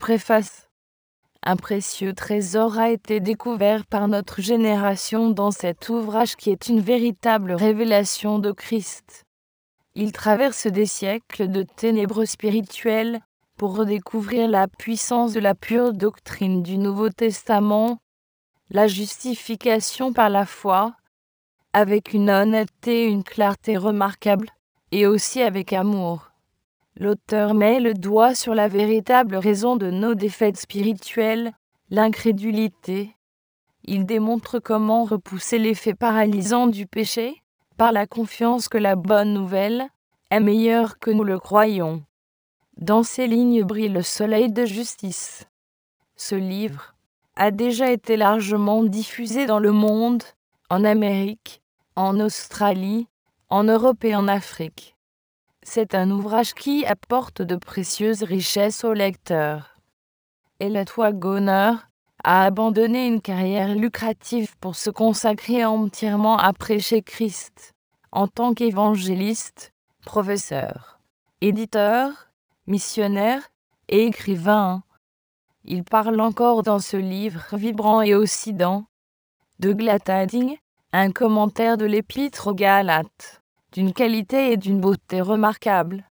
Préface. Un précieux trésor a été découvert par notre génération dans cet ouvrage qui est une véritable révélation de Christ. Il traverse des siècles de ténèbres spirituelles pour redécouvrir la puissance de la pure doctrine du Nouveau Testament, la justification par la foi, avec une honnêteté et une clarté remarquables, et aussi avec amour. L'auteur met le doigt sur la véritable raison de nos défaites spirituelles, l'incrédulité. Il démontre comment repousser l'effet paralysant du péché, par la confiance que la bonne nouvelle est meilleure que nous le croyons. Dans ces lignes brille le soleil de justice. Ce livre a déjà été largement diffusé dans le monde, en Amérique, en Australie, en Europe et en Afrique. C'est un ouvrage qui apporte de précieuses richesses au lecteur. Elliot Waggoner a abandonné une carrière lucrative pour se consacrer entièrement à prêcher Christ, en tant qu'évangéliste, professeur, éditeur, missionnaire et écrivain. Il parle encore dans ce livre vibrant et aussi dans de Gladading, un commentaire de l'Épître aux Galates, d'une qualité et d'une beauté remarquables.